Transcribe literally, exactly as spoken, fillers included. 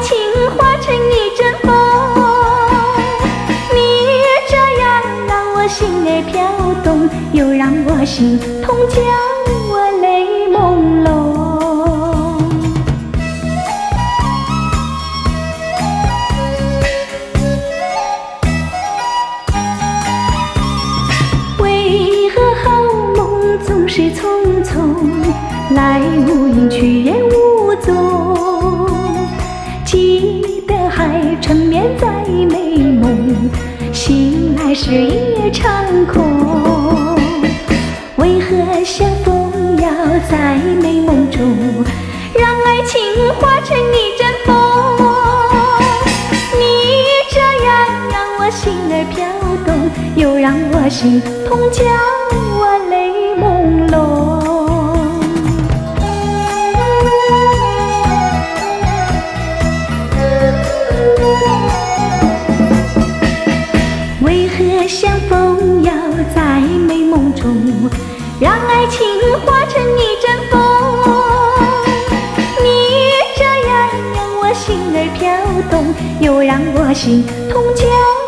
情化成一阵风，你这样让我心儿飘动，又让我心痛，叫我泪朦胧。为何好梦总是匆匆，来无影去也无踪？记得还缠绵在美梦，醒来时一场空。为何相逢要在美梦中，让爱情化成一阵风？你这样让我心儿飘动，又让我心痛，叫我泪朦胧。为何相逢要在美梦中，让爱情化成一阵风？你这样让我心儿飘动，又让我心痛，叫